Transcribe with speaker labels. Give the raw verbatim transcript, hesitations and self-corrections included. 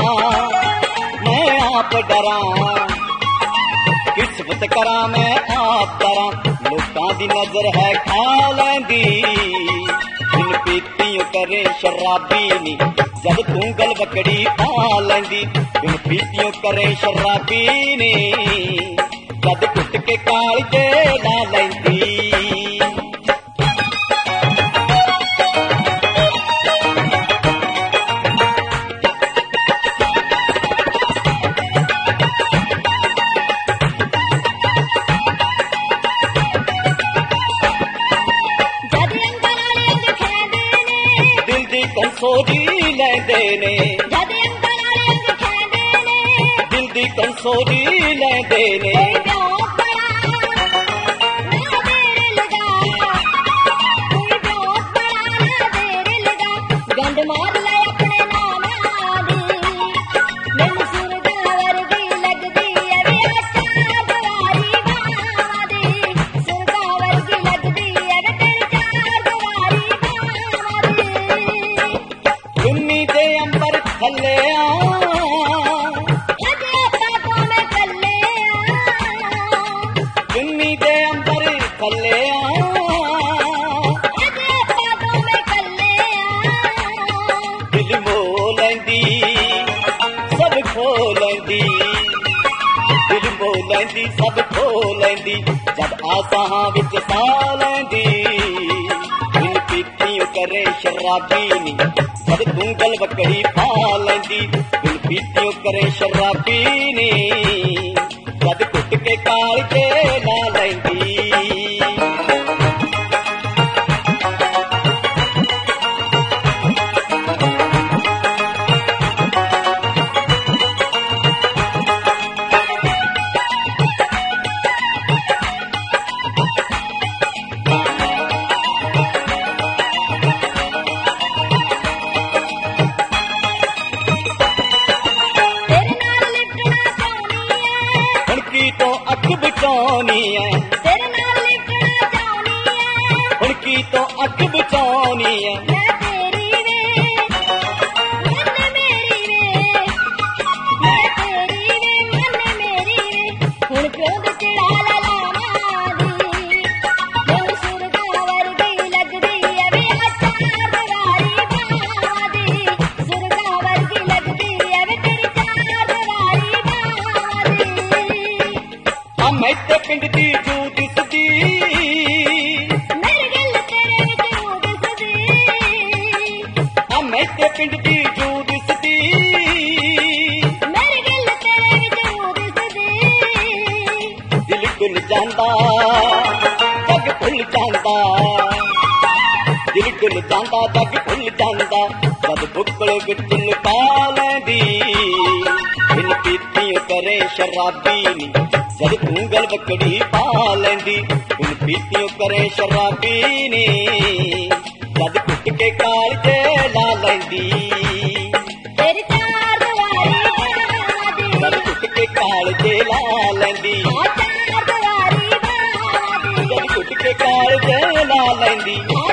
Speaker 1: मैं आप डरा किस्मत करा मैं आप डरा लोकां दी नजर है खा लैंदी बिन पीतियों करे शराबी नी जब तू गल बकड़ी पा लैंदी बिन पीतियों करे शराबी नी जद कुट के काल के ला लैंदी कंसोजी लैंदे ने जद अंदर वाले अंग खैंदे ने दिल दी कंसोजी लैंदे ने प्यार बड़ा ना देर लगा कोई प्यार बड़ा ना देर लगा गंद मार ले अपने नाम आदी मैनू सुरगा वर्गी लगदी है वे चार दवारी बावां दी सुरगा वर्गी लगदी है वे तेरी चार दवारी बावां दी चुन्नी दे अंबर थल्ले चुन्नी दे अंबर थल्ले दिल मोह लैंदी सब खो लैंदी दिल मोह लैंदी सब खो लैंदी जब आसां विच सा लैंदी बिन पीतियों करे शराबी नी जद तू गल बकड़ी पा लैंदी बिन पीतियों करे शराबी नी जद कुट के काल के ला लैंदी तो अख बचानी है तेरे नाल लिखना चाहनी है हुणकी तो अख बचानी है मैं तेरी वे मन मेरी वे मैं तेरी वे मन मेरी वे हुण क्यों तेरा ललामा दी मैनू सुरगा वर्गी लगदी है वे चार दवारी बावां दी सुरगा वर्गी लगदी है वे तेरी चार दवारी बावां दी मैं ते पिंड दी जू दिसदी मेरे गल तेरे विच दिसदी आ मैं ते पिंड दी जू दिसदी मेरे गल तेरे विच दिसदी दिल खुल जांदा जग खुल जांदा दिल खुल जांदा जग खुल जांदा जद बुक्कल विच लुका लैंदी बिन पीतियों करे शराबी नी जद तू गल बकड़ी पा लैंदी बिन पीतियों करे शराबी नी जद कुट के काल के ला लैंदी तेरी चार दवारी जद कुट के काल के ला लैंदी चार दवारी जद कुट के काल के ला लैंदी